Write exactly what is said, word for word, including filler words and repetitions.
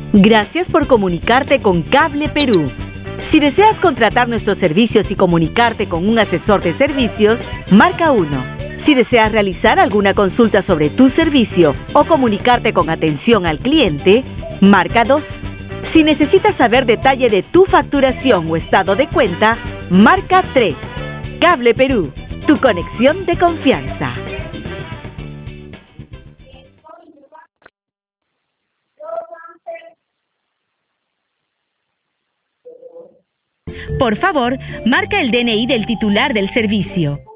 Gracias por comunicarte con Cable Perú. Si deseas contratar nuestros servicios y comunicarte con un asesor de servicios, marca uno. Si deseas realizar alguna consulta sobre tu servicio o comunicarte con atención al cliente, marca dos. Si necesitas saber detalle de tu facturación o estado de cuenta, marca tres. Cable Perú, tu conexión de confianza. Por favor, marca el D N I del titular del servicio.